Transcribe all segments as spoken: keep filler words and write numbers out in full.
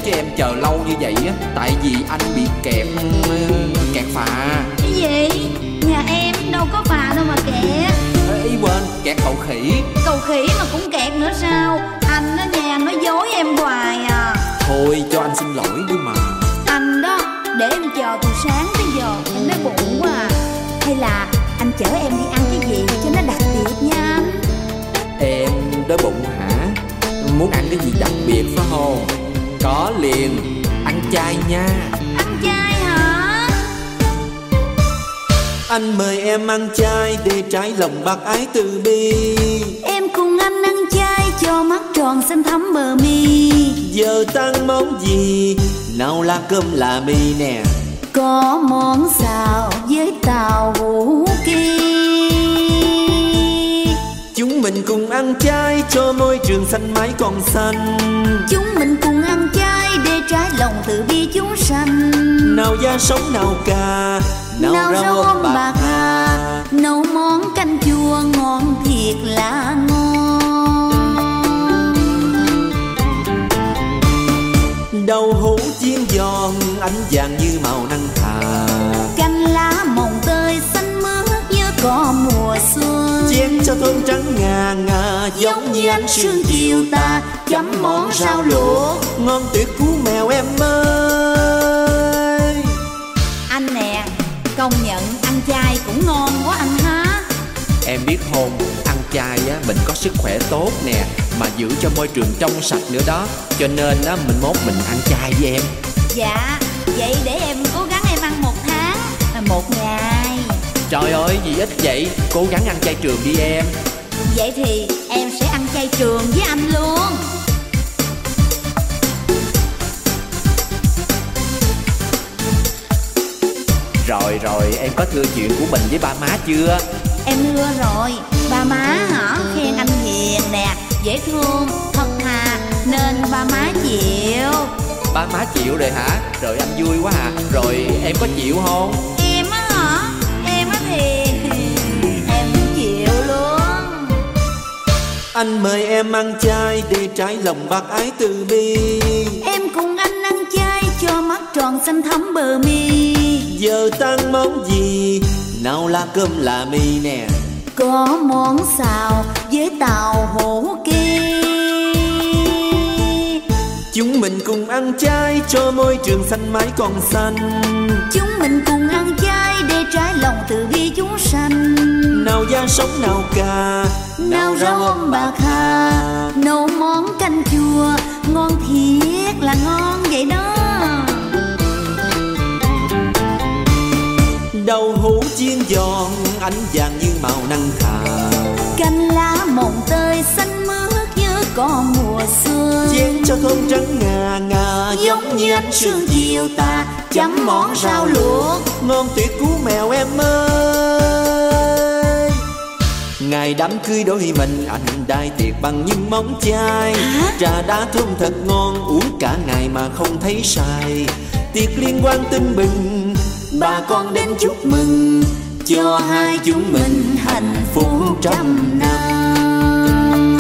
cho em chờ lâu như vậy á, tại vì anh bị kẹt kẹt phà. Cái gì? Nhà em đâu có phà đâu mà kẹt. Ý quên, kẹt cầu khỉ. Cầu khỉ mà cũng kẹt nữa sao? Anh á nhà nói dối em hoài à. Thôi cho anh xin lỗi đi mà. Anh đó, để em chờ từ sáng tới giờ em nói bụng quá à. Hay là anh chở em đi ăn cái gì cho nó đặc biệt nha anh? Em đói bụng hả? Muốn ăn cái gì đặc biệt phải không? Có liền, ăn chay nha. Ăn chay hả? Anh mời em ăn chay để trái lòng bác ái từ bi. Em cùng anh ăn chay cho mắt tròn xanh thắm bờ mi. Giờ tăng món gì? Nào là cơm là mì nè. Có món xào với tàu hũ kỳ. Chúng mình cùng ăn chay cho môi trường xanh mãi còn xanh. Chúng mình cùng ăn chay để trái lòng từ bi chúng sanh. Nào da sống nào cà, nào, nào rau ôm bạc hà. Nấu món canh chua ngon thiệt là ngon. Đậu hũ chiên giòn ánh vàng như màu nắng thà. Canh lá mồng tơi xanh mướt như có mùa xuân. Chén cho thơm trắng ngà ngà giống như ánh sương chiều ta. Chấm món rau luộc ngon tuyệt cú mèo em ơi. Anh nè, công nhận ăn chay cũng ngon quá anh ha. Em biết không, ăn chay á mình có sức khỏe tốt nè, mà giữ cho môi trường trong sạch nữa đó. Cho nên á mình mốt mình ăn chay với em. Dạ, vậy để em cố gắng em ăn một tháng, một ngày. Trời ơi, gì ít vậy, cố gắng ăn chay trường đi em. Vậy thì em sẽ ăn chay trường với anh luôn. Rồi rồi, em có thưa chuyện của mình với ba má chưa? Em thưa rồi, ba má hả, khen anh hiền nè, dễ thương, thật thà, nên ba má chịu. Ba má chịu rồi hả? Rồi anh vui quá à. Rồi em có chịu không? Em á hả? Em á thì em chịu luôn. Anh mời em ăn chay để trái lòng bác ái từ bi. Em cùng anh ăn chay cho mắt tròn xanh thắm bờ mi. Giờ tăng món gì? Nào là cơm là mì nè. Có món xào với tàu hũ kỳ. Chúng mình cùng ăn chay cho môi trường xanh mãi còn xanh. Chúng mình cùng ăn chay để trái lòng từ bi chúng sanh. Nào da sống nào cà, nào rau ôm bạc hà. Nấu món canh chua ngon thiệt là ngon vậy đó. Đậu hũ chiên giòn ánh vàng như màu nắng thà. Canh lá mồng tơi xanh mướt như có mùa xuân. Chén cho thơm trắng ngà ngà giống như ánh sương chiều ta. Chấm món rau luộc ngon tuyệt cú mèo em ơi. Ngày đám cưới đôi mình anh đãi tiệc bằng những món chay. Trà đá thơm thật ngon uống cả ngày mà không thấy sai. Tiệc liên quan tưng bừng bà con đến chúc mừng cho hai chúng mình hạnh phúc trăm năm.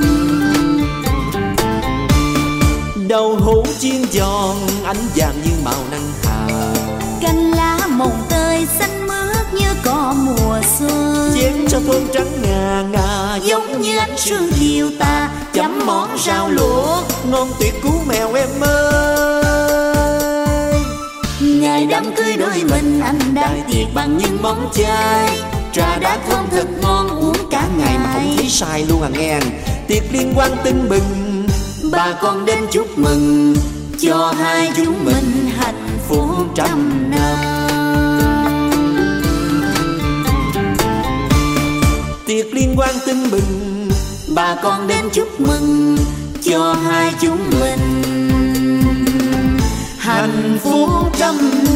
Đậu hũ chiên giòn ánh vàng như màu nắng thà. Canh lá mồng tơi xanh mướt như có mùa xuân. Chén cho thơm trắng ngà ngà giống như ánh sương chiều ta. Chấm món rau luộc ngon tuyệt cú mèo em ơi. Ngày đám cưới đôi mình anh đãi tiệc bằng những món chay. Trà đá thơm thật ngon uống cả ngày mà không thấy sai luôn à nghe. Tiệc liên quan tưng bừng bà con đến chúc mừng cho hai chúng mình hạnh phúc trăm năm. Tiệc liên quan tưng bừng bà con đến chúc mừng cho hai chúng mình hạnh phúc trăm năm.